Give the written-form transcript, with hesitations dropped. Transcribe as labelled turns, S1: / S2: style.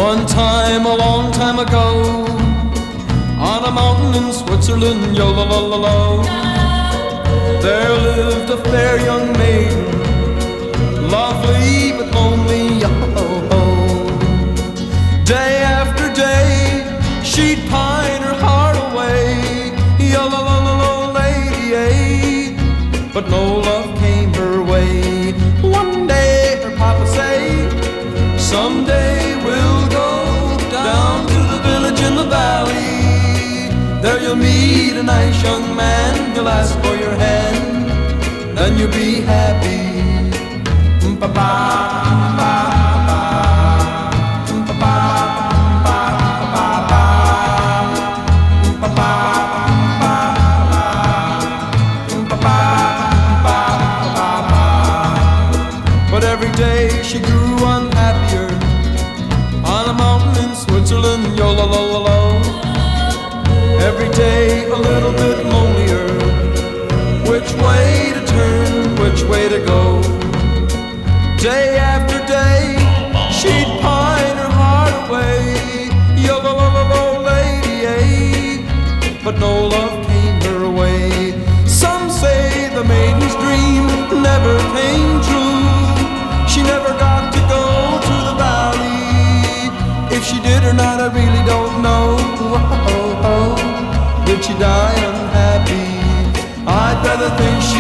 S1: One time, a long time ago, on a mountain in Switzerland, yo-la-la-la-la, there lived a fair young maiden, lovely but lonely, yo-ho-ho. Day after day, she'd pine her heart away, yo-la-la-la-la, lady, but no love came her way. One day her papa say, someday we'll go down to the village in the valley. There you'll meet a nice young man, he'll ask for your hand, then you'll be happy. Ba-ba, ba-ba, ba-ba, ba-ba, ba-ba, ba-ba. But every day she grew unhappier on a mountain in Switzerland, yo-la-la-la-la. Every day a little bit lonelier, which way to turn, which way to go. Day after day she'd pine her heart away, yo-la-la-la-la, lady, but no love came her way. Some say the maiden's dream never came true. She never got to go to the valley. If she did or not, I really don't know. Did she die unhappy? I'd rather think she